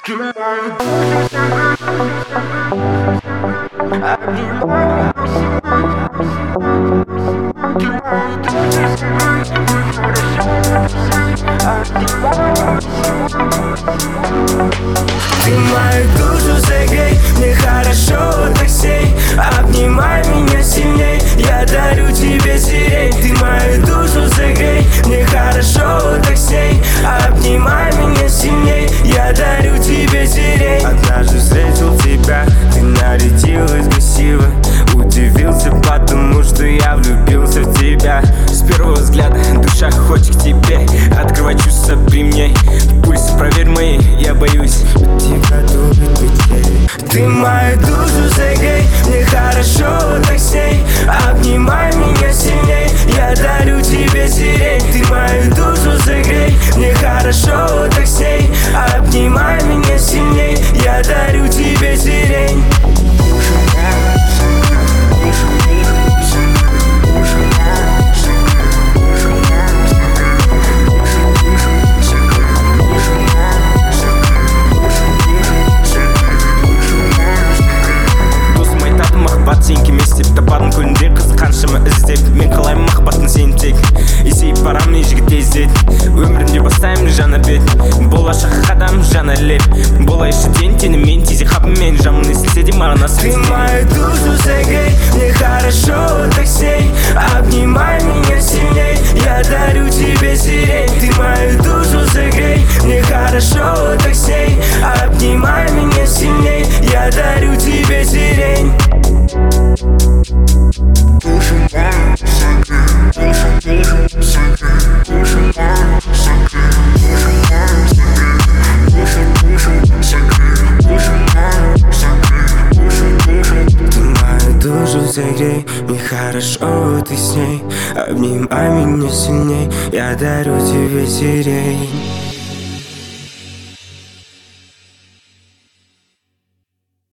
мою душу согрей, мне хорошо так сей. Обнимай меня сильней, я дарю тебе сирень. Ты мою душу согрей, мне хорошо так сей. Обнимай меня сильней, я дарю тебе сирень. Однажды встретил тебя, ты нарядилась красиво. Удивился, потому что я влюбился в тебя. С первого взгляда душа хочет к тебе. Открывай чувства при мне, пульс проверь мои, я боюсь тебя думать быстрее. Ты мою душу согрей, мне хорошо так сей. Обнимай меня сильней, я дарю тебе сирень. Ты мою душу согрей, мне хорошо так сей. Обнимай меня сильней, я дарю тебе сирень. сен келместеп табадым көлінде қыз қаншама іздеп. Мен қалаймын махаббатын сеніп тек есейіп барамын жігіт тездет. Өмірімде бастаймын жаңа бет, болашаққа қадам жаңа леп. Болайшы тен-тенімен тезек қапымен жамын естілсе де маған асыл. Ты мою душу согрей, мне хорошо так сей. Обнимай меня сильней, я дарю тебе сирень. Ты мою душу согрей, мне хорошо так сей. Обнимай меня сильней, я дарю тебе сирень. Душу согрей, мне хорошо ты с ней. Обнимай меня сильней, я дарю тебе сирень.